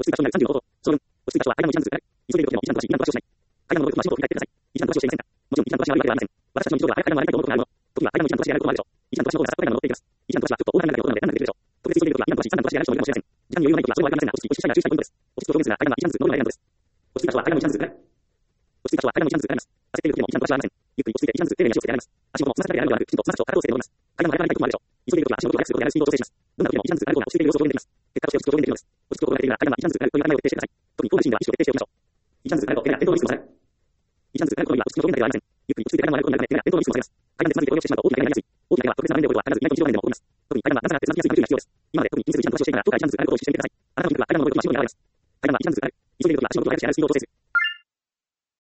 いた場所にある35号。長文。落ち着いた場所は階段の一段ずつある。急いでいる時でも一段と足、二段と足をしない。階段の上の足元を振り返ってください。一段と足をしていませんか。もちろん一段と足は悪いわけではありません。私たちの日常では階段を歩いたりと思うことがあるもの。時は階段の一段と足であることもあるでしょう。一段と足の方が高い段を登っていきます。一段と足はちょっと大きな中で音が出るので何が出るでしょう。特別急いでいる時は二段と足、三段と足である人もいるかもしれません。時間に余裕がない時はそれも悪くありませんが、落ち着き、落ち着きしたいな注意したいポイントです。落ち着きを表現するが階段は一段ずつ登るのがエレガントです。落ち着いた場所は階段の一段ずつある。落ち着いた場所は階段の一段ずつあります。焦っている時でも一段と足はありません。ゆっくり落ち着いて一段ずつ丁寧に足をつけてあります。足元もつま先だけであるのではなく、きちんとつま先を片方で登ります。階段の歩かない時もあるでしょう。急いでいる時は足元を速くすることであるスピードを調整します。どんな時でも一段ずつある方が落ち着いている様子を表現できます。結果として落ち着きを表現できるのです。落ち着きを表現できるのは階段は一段ずつあるなら階段は一段ずつあるという考えを徹底してください。特に高度なエレガントを徹底してください。一段ずつあるとエレガントというのは伝統のリスクをされ、一段ずつあることには落ち着きの表現だけではありません。ゆっくり落ち着いて階段を歩くことになるため伝統のリスクをされます。階段でつまずいて転げ落ちてしまうと大きな怪我になりやすい。大きな怪我は特別な場面で起こることは必ず意外と日常面でも起こります。特に階段は段差があってつまずきやすい環境が必要です。今まで特に気にせず一段と足をしていたらどうか一段ずつあることを意識してみてください。あなたの筋肉は階段を登ることに足を長くあります。階段は一段ずつある。急いでいる時は足元を速くして歩くスピードを調整する。